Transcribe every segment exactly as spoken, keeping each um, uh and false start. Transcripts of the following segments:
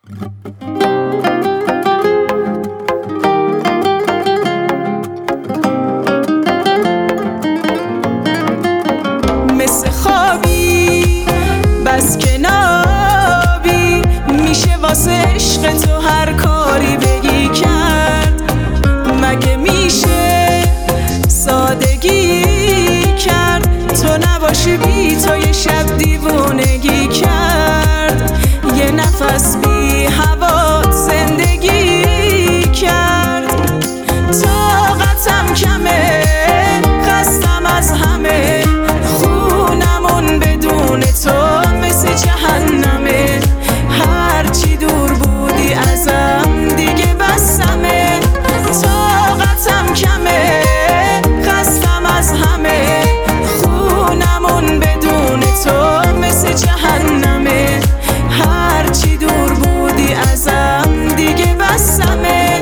مثل خوابی بس که نابی، میشه واسه عشق تو هر کاری بگی کرد. مگه میشه سادگی کرد تو نباشی بی تو یه شب دیوونگی کرد. یه نفس بی هوا زندگی کرد. طاقتم کمه خستم از همه، خونمون بدون تو مثل جهنمه. هرچی دور بودی ازم دیگه بسمه. طاقتم کمه خستم از همه، خونمون بدون تو مثل جهنمه. هرچی دور بودی ازم دیگه بسمه.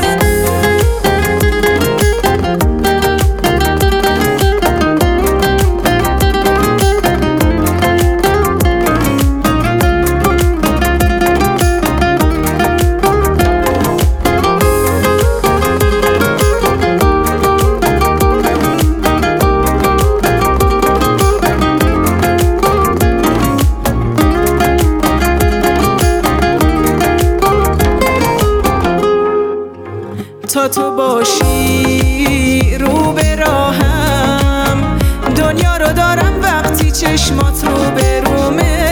تا تو باشی رو به راهم، دنیا رو دارم وقتی چشمات رو به رومه.